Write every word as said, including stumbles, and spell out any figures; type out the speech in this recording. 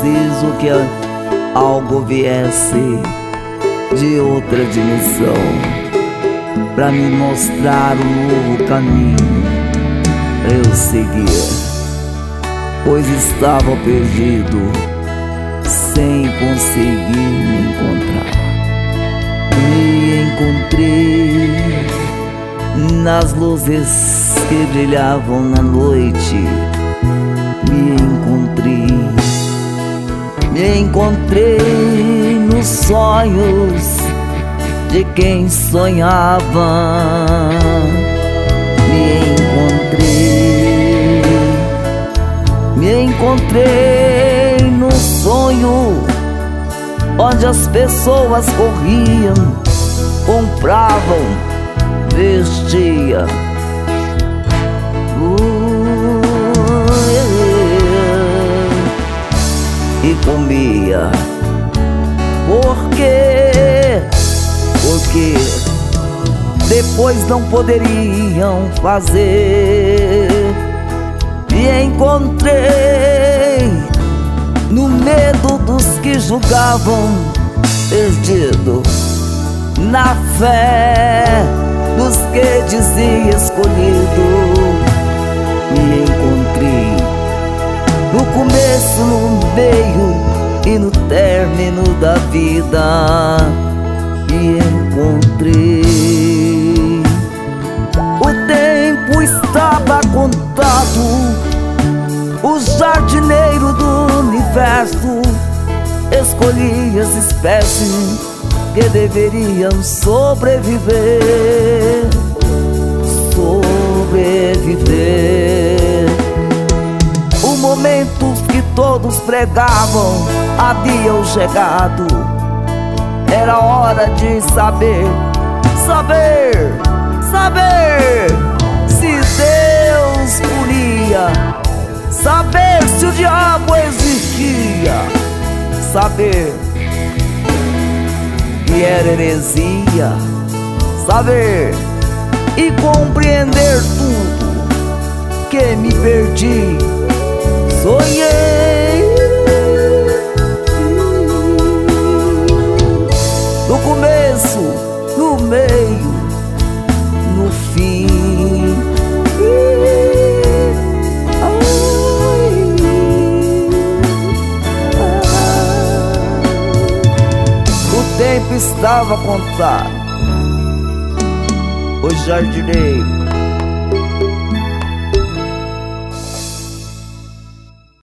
preciso que algo viesse de outra dimensão pra me mostrar um novo caminho pra eu seguir, pois estava perdido sem conseguir me encontrar. Me encontrei nas luzes que brilhavam na noite. Me encontrei, me encontrei nos sonhos de quem sonhava. Me encontrei, me encontrei no sonho onde as pessoas corriam, compravam, vestiam. E comia. Por quê? Porque depois não poderiam fazer. Me encontrei no medo dos que julgavam, perdido na fé dos que diziam escolhido. Me encontrei no começo, no meio e no término da vida. Me encontrei. O tempo estava contado. O jardineiro do universo escolhia as espécies que deveriam sobreviver. Sobreviver. O momento que todos pregavam haviam chegado. Era hora de saber, saber, saber se Deus punia, saber se o diabo existia, saber que era heresia, saber e compreender tudo que me perdi. Sonhei no começo, no meio, no fim. O tempo estava contado. O jardineiro